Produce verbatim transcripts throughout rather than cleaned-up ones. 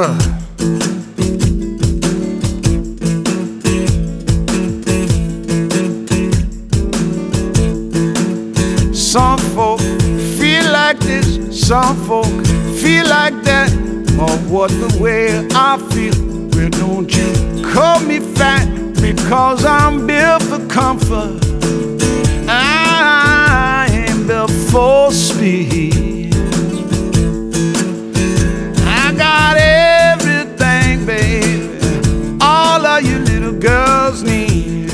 Uh. Some folk feel like this, some folk feel like that. Or what the way I feel. Well, don't you call me fat because I'm built for comfort. I ain't built for speed. I got everything, baby, all of you little girls need.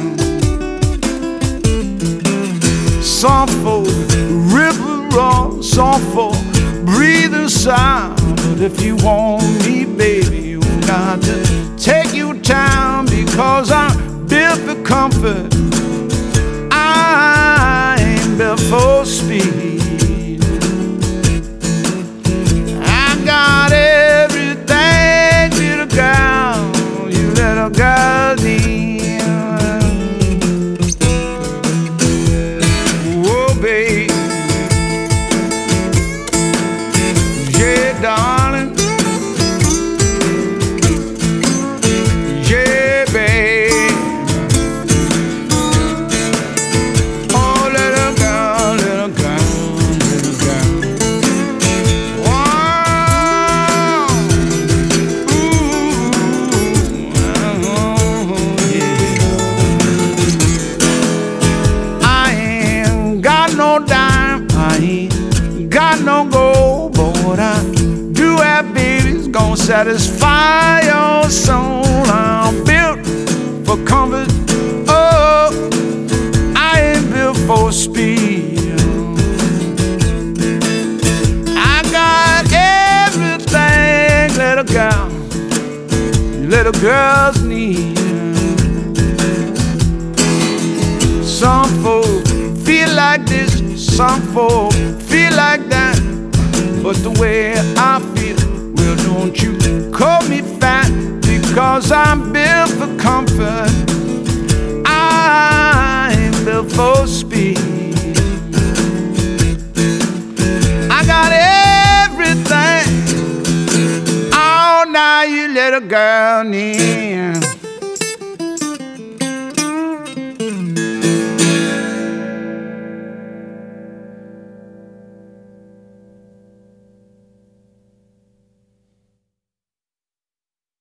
Some folk rip and roll, some folk breathe and sigh. But if you want me, baby, you got to take your time, because I'm built for comfort. I ain't built for speed. I got everything little girl, you little girl need. Whoa, baby, yeah, darling, yeah, babe. Oh, little girl, little girl, little girl. Wow. Ooh, oh, yeah. I ain't got no dime, I ain't got no gold, but what I do have, baby's gonna satisfy your soul. I'm built for comfort. Oh, I ain't built for speed. I got everything little girl, little girls need. Some folk feel like this, some folk feel like that. But the way I feel, well, don't you call me fat because I'm built for comfort. I ain't built for speed. I got everything all now you little girl need.